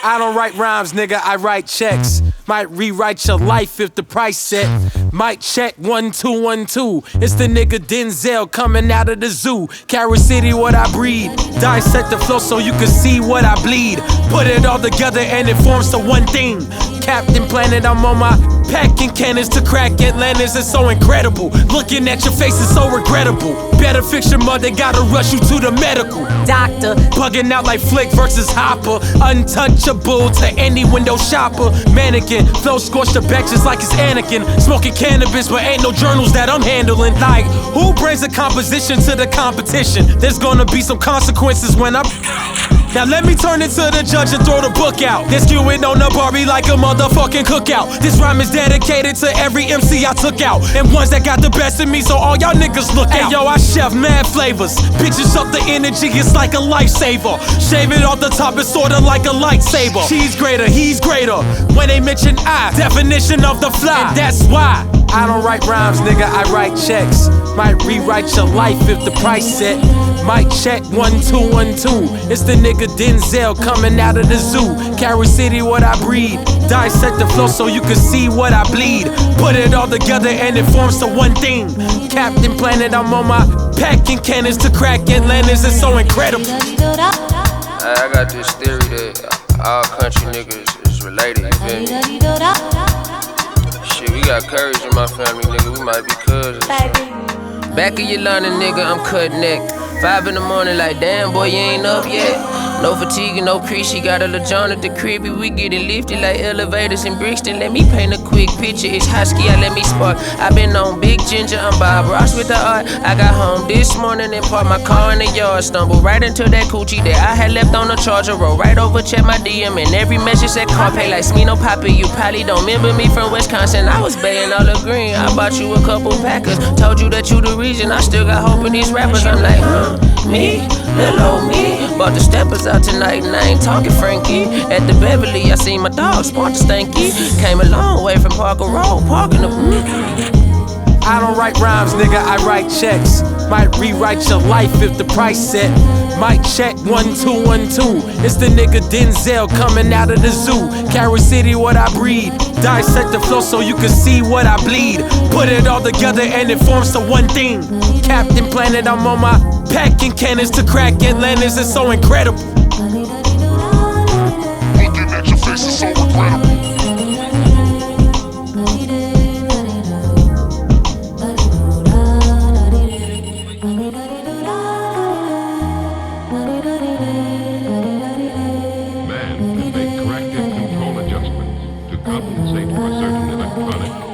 I don't write rhymes, nigga, I write checks. Might rewrite your life if the price set. Might check 1212. It's the nigga Denzel coming out of the zoo. Carry City, what I breed. Dissect the flow so you can see what I bleed. Put it all together and it forms to one thing. Captain Planet, I'm on my packing cannons to crack Atlantis. It's so incredible. Looking at your face is so regrettable. Better fix your mother, gotta rush you to the medical doctor. Bugging out like Flick versus Hopper. Untouchable to any window shopper. Mannequin, flow scorched the back just like it's Anakin. Smoking cannabis, but ain't no journals that I'm handling. Like, who brings a composition to the competition? There's gonna be some consequences when I'm... Now let me turn it to the judge and throw the book out. Then skew it on the Barbie like a motherfucking cookout. This rhyme is dedicated to every MC I took out, and ones that got the best of me, so all y'all niggas look out. Hey yo, I chef mad flavors. Bitches up the energy, it's like a lifesaver. Shave it off the top, it's sorta like a lightsaber. She's greater, he's greater. When they mention I, definition of the fly. And that's why I don't write rhymes, nigga, I write checks. Might rewrite your life if the price set. Might check 1212. It's the nigga Denzel coming out of the zoo. Carry City, what I breed. Dissect the flow so you can see what I bleed. Put it all together and it forms to one thing. Captain Planet, I'm on my packing cannons to crack Atlantis. It's so incredible. I got this theory that all country niggas is related, you feel me? Shit, we got courage in my family, nigga, we might be cousins. Back of your line, nigga, I'm cut neck. 5 in the morning, like, damn, boy, you ain't up yet. No fatigue and no crease, she got a little John at the crib. We get it lifted like elevators in Brixton. Let me paint a quick picture, it's hot ski, I let me spark. I been on Big Ginger, I'm Bob Ross with the art. I got home this morning and parked my car in the yard. Stumbled right into that coochie that I had left on the charger. Roll right over, check my DM, and every message said car pay like Smino Poppy. You probably don't remember me from Wisconsin. I was baying all the green, I bought you a couple Packers. Told you that you the reason, I still got hope in these rappers. I'm like, me, little old me. Bought the steppers out tonight and I ain't talking Frankie. At the Beverly, I seen my dog sport the stanky. Came a long way from Parker Road, parking the... I don't write rhymes, nigga, I write checks. Might rewrite your life if the price set. Might check 1212. It's the nigga Denzel coming out of the zoo. Carry City, what I breed. Dissect the flow so you can see what I bleed. Put it all together and it forms to one thing. Captain Planet, I'm on my packing cannons to crack Atlantis. It's so incredible. Looking at your face is so incredible. Man can make corrective control adjustments to compensate for certain electronic